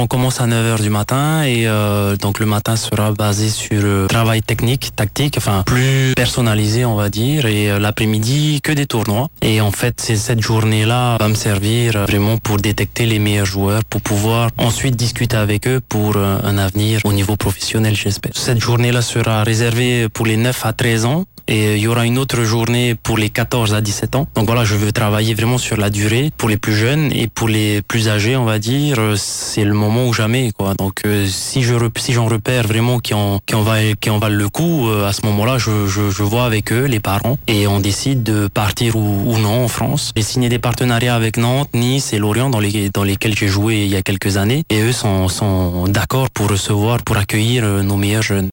on commence à 9 heures du matin et donc le matin sera basé sur travail technique, tactique, enfin plus personnalisé on va dire, et l'après-midi que des tournois. Et en fait cette journée-là va me servir vraiment pour détecter les meilleurs joueurs, pour pouvoir ensuite discuter avec eux pour un avenir au niveau professionnel, j'espère. Cette journée-là sera réservée pour les 9 à 13 ans. Et il y aura une autre journée pour les 14 à 17 ans. Donc voilà, je veux travailler vraiment sur la durée pour les plus jeunes, et pour les plus âgés, on va dire, c'est le moment ou jamais, quoi. Donc si j'en repère vraiment qui en valent le coup, à ce moment-là, je vois avec eux, les parents, et on décide de partir ou non en France. J'ai signé des partenariats avec Nantes, Nice et Lorient dans lesquels j'ai joué il y a quelques années, et eux sont d'accord pour accueillir nos meilleurs jeunes.